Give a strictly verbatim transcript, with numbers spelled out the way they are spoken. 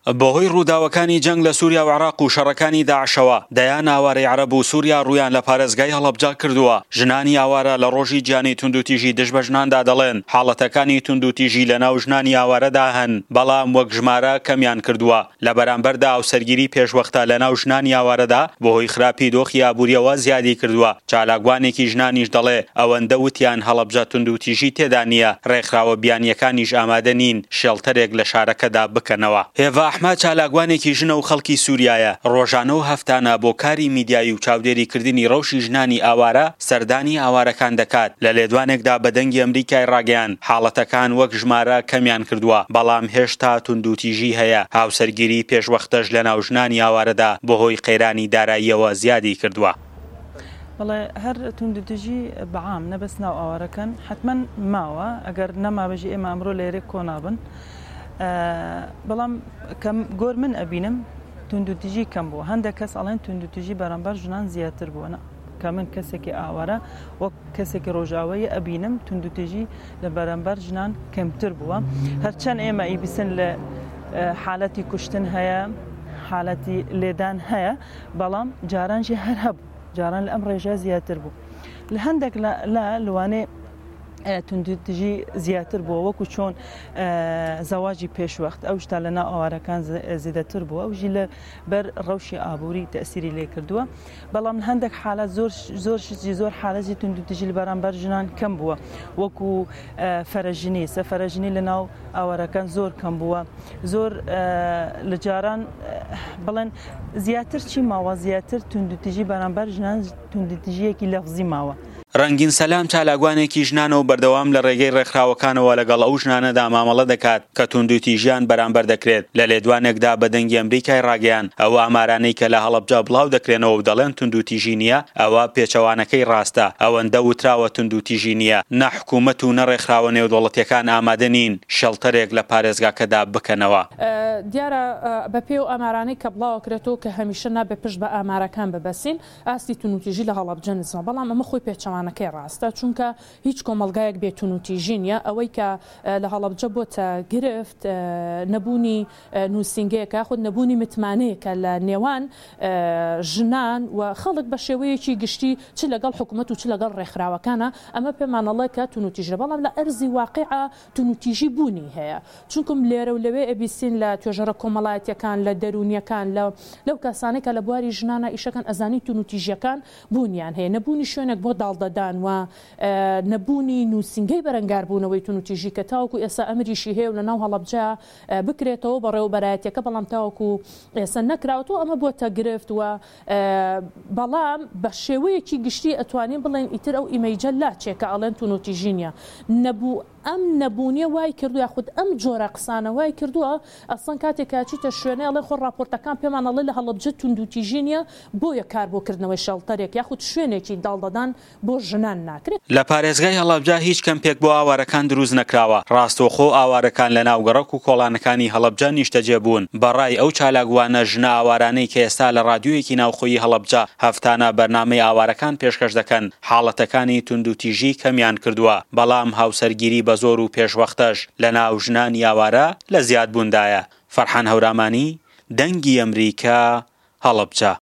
بەهۆی ڕووداوەکانی جەنگ لە سووریا و عێراق و شەڕەکانی داعشەوە دەیان ئاوارەی عەرەب و سووریا ڕوویان لە پارێزگای هەڵەبجە کردووە. ژنانی ئاوارە لە ڕۆژی گیانی توندوتیژی دژ بە ژناندا دەڵێن حاڵەتەکانی توندوتیژی لە ناو ژنانی ئاوارەدا هەن، بەڵام وەک ژمارە کەمیان کردووە. لە بەرامبەردا ئاوسەرگیری پێشوەختە لە ناو ژنانی ئاوارەدا بەهۆی خراپی دۆخی ئابووریەوە زیادی کردووە. چالاکوانێکی ژنانیش دەڵێ ئەوەندە وتیان هەڵەبجە توندوتیژی تێدا نییە، ڕێکخراوە بیانیەکانیش ئامادە نین شێڵتەرێک لە شارەکەدا بکەنەوە. هێڤا ئەحمەد چالاکوانێکی ژنە و خەڵکی سووریایە. ڕۆژانە و هەفتانە بۆ کاری میدیایی و چاودێریکردنی ڕەوشی ژنانی ئاوارە سەردانی ئاوارەکان دەکات. لە لێدوانێکدا بە دەنگی ئەمریکای ڕاگەیان حاڵەتەکان وەک ژمارە کەمیان کردووە، بەڵام هێشتا توندوتیژی هەیە. هاوسەرگیری پێشوەختەش لە ناو ژنانی ئاوارەدا بەهۆی قەیرانی داراییەوە زیادی کردووە. بەڵێ هەر توندوتیژی بەعام نەبەست ناو ئاوارەکان حتمما ماوە، ئەگەر نەمابەژی ئێمە ئەمڕۆ لێرێک کۆنابن. بەڵام گۆر من ئەبینم توندوتیژی کەم بووە. هەندێک کەس ئەڵێن توندوتیژی بەرامبەر ژنان زیاتر بووە. کە من کەسێکی ئاوارە وەک کەسێکی ڕۆژاوایی ئەبینم توندوتیژی لە بەرامبەر ژنان کەمتر بووە. هەرچەند ئێمە ئیبیسن لە حالەتی کوشتن هەیە، حالەتی لێدان هەیە، بەڵام جارانجی هەر هەبوو، جاران لە ئەم ڕێژە زیاتر بوو. لە هەندێک لە لەوانێ توندوتیژی زیاتر بووە، وەکو چۆن زەواجی پێشوەخت ئەو شتا لە ناو ئاوارەکان زیاتر بووە، ئەوژی لە بەر ڕەوشی ئابووری تەسیری لێ کردووە. بەڵام هەندێک حالەت زۆر زۆر شتی زۆر حالەتی توندوتیژی لە بەرامبەر ژنان کەم بووە، وەکو فەرەژنی سەفەرەژنی لە ناو ئاوارەکان زۆر کەم بووە. زۆر لە جاران بڵێن زیاتر چی ماوە، زیاتر توندوتیژی بەرامبەر ژنان توندوتیژیەکی لەفزی ماوە. ڕەنگین سەلام چالاکوانێکی ژنانە و بەردەوام لە ڕێگەی ڕێکخراوەکانەوە لەگەڵ ئەو ژنانەدا مامەڵە دەکات کە توندوتیژیان بەرامبەر دەکرێت. لە لێدوانێکدا بە دەنگی ئەمریکای ڕاگەیان ئەوە ئامارانەی کە لە هەڵەبجە بڵاو دەکرێنەوە و دەڵێن توندوتیژی نییە، ئەوە پێچەوانەکەی ڕاستە. ئەوەندە وتراوە توندوتیژی نییە. نە حکوومەت و نە ڕێکخراوە نێودەوڵەتیەکان ئامادە نین شەڵتەرێک لە پارێزگاکەدا بکەنەوە. دیارە بەپێ و ئامارانەی کە بڵاوکرێتەوە کە هەمیشە نابێ پشت بە ئامارەکان ببەسین، ئاستی توندوتیژی لە هەڵەبجە نزمە، بەڵام ئەمە خۆی پێچەوانەکەی ڕاستە، چونکە هیچ کۆمەلگایەک بێت توندوتیژی نییە. ئەوەی کە لە هەڵەبجە بۆتە گرفت نەبوونی نووسینگەیەکە، خود نەبوونی متمانەیەکە لە نێوان ژنان و خەڵک بە شێوەیەکی گشتی چ لەگەڵ حکوومەت و چ لەگەڵ ڕێکخراوەکانە. ئەمە پێمانەڵێ کە توندوتیژە، بەڵام لە ئەرزی واقعە توندوتیژی بوونی هەیە، چونکم لێرە و لەوێ ئەبیسین لە توێژەرە کۆمەڵایەتیەکان لە دەرونیەکان لەو کەسانێک کە لە بواری ژنانە ئیشەکان ئەزانی توندوتیژیەکان بوونیان هەیە، نەبوونی شوێنێک بۆ داڵدەدان و نەبوونی نووسینگەی بەرەنگاربوونەوەی توندوتیژی کە تاوەکو ئێستا ئەمریشی هەیە و لە ناو هەڵەبجە بکرێتەوە بەڕێوەبەرایەتیەکە، بەڵام تاوەکو ئێستا نەکراوەوە. ئەمە بۆتە گرفت و بەڵام بە شێوەیەکی گشتی ئەتوانین بڵێن ئیتر ئەو ئیمەیجە لاچێکە ئەڵێن توندوتیژی نییە. نەبوو ئەم نەبوونیە وای کردو یاخود ئەم جۆرە قسانە وای کردووە ئەسڵەن کاتێکا چیتە شوێنێ ئەڵێ خۆ راپۆرتەکان پێمان ئەڵێ لە هەڵەبجە توندوتیژی نییە، بۆیە کار بۆکردنەوەی شەڵتەرێک یاخود شوێنێکی داڵدەدان بۆ ژنان ناکرێت. لە پارێزگای هەڵەبجە هیچ کەمپێک بۆ ئاوارەکان دروست نەکراوە. ڕاستەوخۆ ئاوارەکان لە ناوگەڕەک و کۆڵانەکانی هەڵەبجە نیشتەجێ بوون. بەڕای ئەو چالاکوانە ژنە ئاوارانەی کە ئێستا لە ڕادیۆیەکی ناوخۆیی هەڵەبجە هەفتانە بەرنامەی ئاوارەکان پێشکەش دەکەن، حاڵەتەکانی توندوتیژی کەمیان کردووە، بەڵام هاوسەرگیری بە زۆر و پێشوەختەش لە ناو ژنانی ئاوارە لە زیادبووندایە. فەرحان هەورامانی، دەنگی ئەمریکا، هەڵەبجە.